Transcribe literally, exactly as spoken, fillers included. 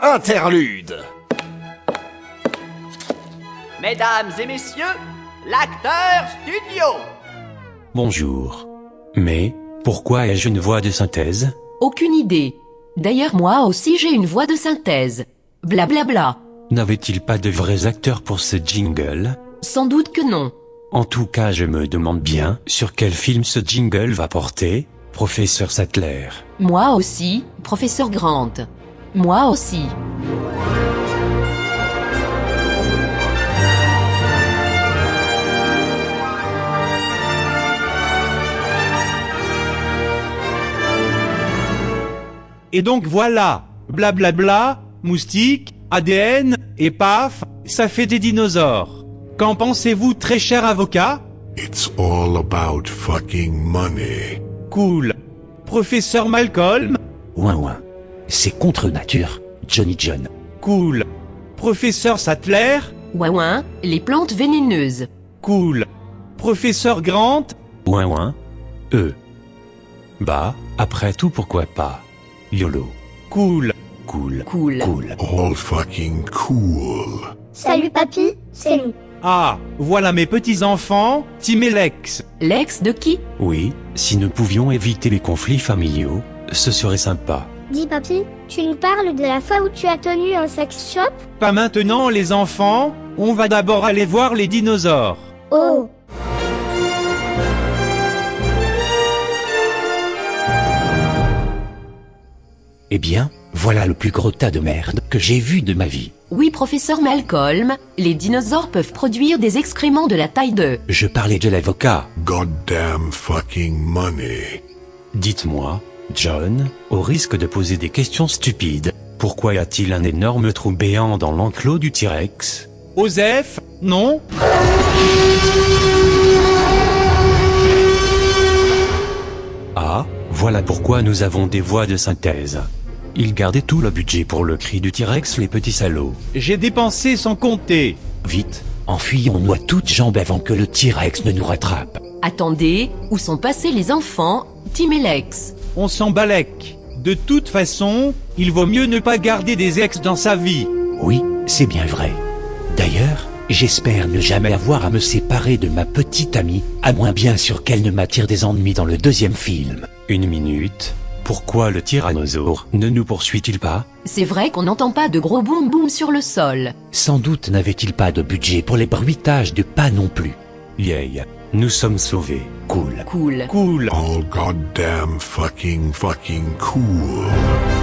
Interlude. Mesdames et messieurs, l'acteur studio. Bonjour. Mais, pourquoi ai-je une voix de synthèse? Aucune idée. D'ailleurs moi aussi j'ai une voix de synthèse. Blablabla. Bla bla. N'avait-il pas de vrais acteurs pour ce jingle? Sans doute que non. En tout cas je me demande bien sur quel film ce jingle va porter, professeur Sattler. Moi aussi, professeur Grant. Moi aussi. Et donc voilà, blablabla, bla bla, moustique, A D N, et paf, ça fait des dinosaures. Qu'en pensez-vous, très cher avocat? It's all about fucking money. Cool. Professeur Malcolm? Ouin ouin. C'est contre nature, Johnny John. Cool. Professeur Sattler? Ouin ouin, les plantes vénéneuses. Cool. Professeur Grant? Ouin ouin. Euh. Bah, après tout pourquoi pas. YOLO. Cool. Cool. Cool. Cool. All fucking cool. Salut papy, c'est nous. Ah, voilà mes petits-enfants, Tim et Lex. Lex de qui? Oui, si nous pouvions éviter les conflits familiaux, ce serait sympa. Dis papy, tu nous parles de la fois où tu as tenu un sex shop? Pas maintenant les enfants, on va d'abord aller voir les dinosaures. Oh. Eh bien, voilà le plus gros tas de merde que j'ai vu de ma vie. Oui, professeur Malcolm, les dinosaures peuvent produire des excréments de la taille de... Je parlais de l'avocat. Goddamn fucking money. Dites-moi, John, au risque de poser des questions stupides, pourquoi y a-t-il un énorme trou béant dans l'enclos du T-Rex? Osef, non? Ah, voilà pourquoi nous avons des voix de synthèse. Ils gardaient tout le budget pour le cri du T-Rex, les petits salauds. J'ai dépensé sans compter. Vite, enfuyons-nous à toutes jambes avant que le T-Rex ne nous rattrape. Attendez, où sont passés les enfants, Tim et Lex? On s'en balèque. De toute façon, il vaut mieux ne pas garder des ex dans sa vie. Oui, c'est bien vrai. D'ailleurs, j'espère ne jamais avoir à me séparer de ma petite amie, à moins bien sûr qu'elle ne m'attire des ennuis dans le deuxième film. Une minute. Pourquoi le tyrannosaure ne nous poursuit-il pas? C'est vrai qu'on n'entend pas de gros boum boum sur le sol. Sans doute n'avait-il pas de budget pour les bruitages de pas non plus. Yay, nous sommes sauvés. Cool. Cool. Cool. All goddamn fucking fucking cool.